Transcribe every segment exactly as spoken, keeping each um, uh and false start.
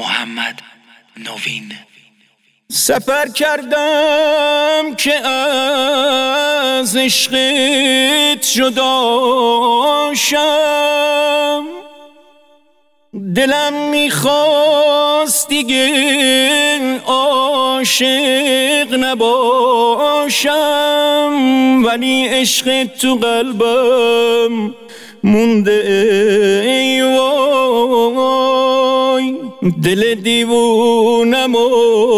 محمد نوین. سفر کردم که از عشقت جدا شم، دلم میخواست دیگه عاشق نباشم، ولی عشق تو قلبم مونده ای وای. دل دیوونم و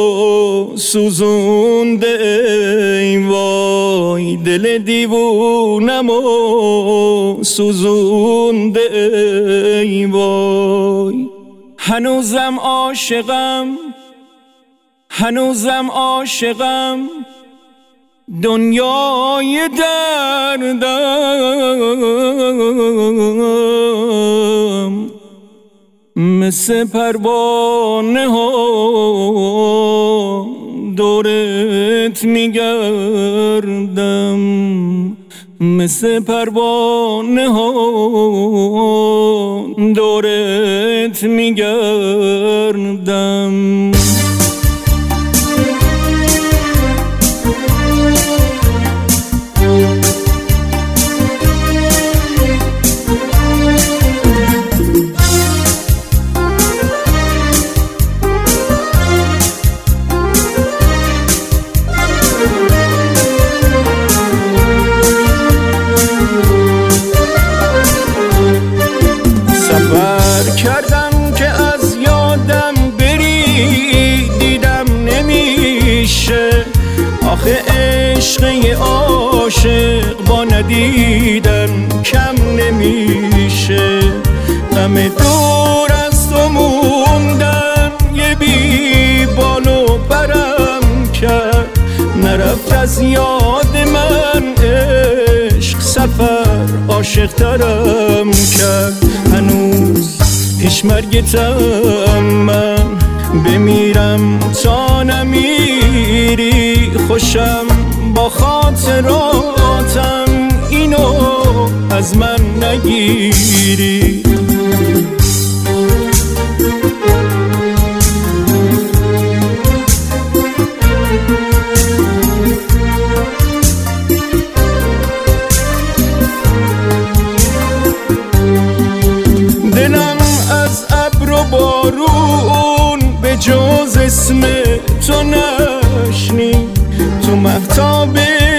سوزونده ای وای، دل دیوونم و سوزونده ای وای. هنوزم عاشقم، هنوزم عاشقم، دنیای دردم مثل پروانه ها دورت میگردم، مثل پروانه ها دورت میگردم. کردم که از یادم بری، دیدم نمیشه، آخه عشق یه عاشق با ندیدن کم نمیشه. غم دور از تو موندن یه بی بال و پرم کرد، نرفت از یاد من عشق سفر عاشق ترم کرد. هنوز پیش مرگتم من، بمیرم تا نمیری، خوشم با خاطراتم، اینو از من نگیری. دلم از ابر و بارون به جز اسم تو نشنی، تو مهتاب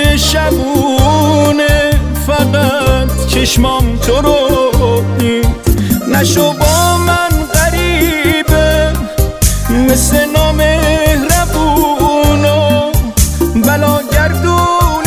شبونه فقط چشمام تو رو دید. نشو با من غریبه مثل نامهربونا، بلا گردون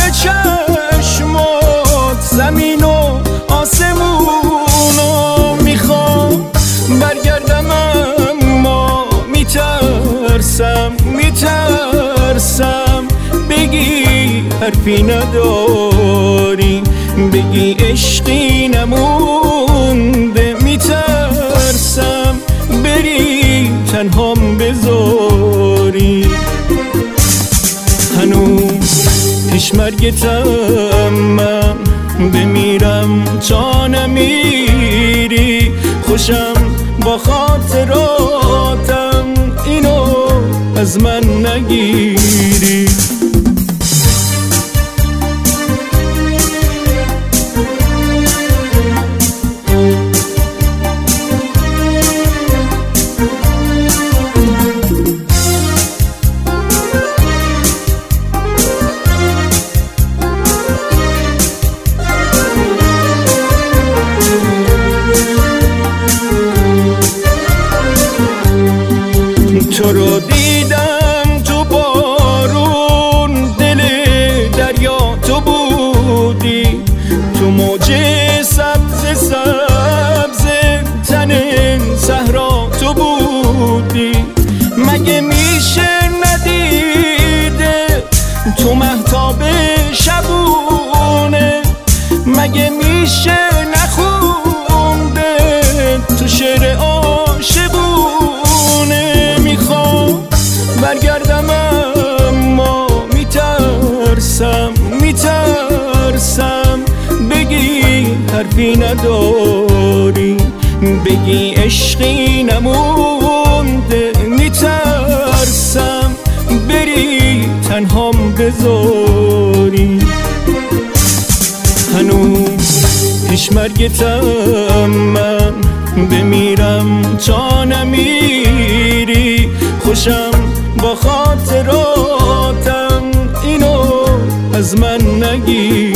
چشمات زمین و آسمونا. میخوام برگردم اما میترسم، میترسم بگی حرفی نداری، بگی عشقی نمونده. میترسم بری تنهام بذاری، هنوز پیش مرگتم من، بمیرم تا نمیری، خوشم با خاطراتم، اینو از من نگیری. تو رو دیدم تو بارون، دل دریا تو بودی، تو موج سبز سبز تن صحرا تو بودی. مگه میشه ندیده تو مهتاب شبونه، مگه میشه نخونده تو شعر عاشقونه. میخوام بذاری. هنوز پیش مرگتم من بمیرم تا نمیری، خوشم با خاطراتم اینو از من نگیر.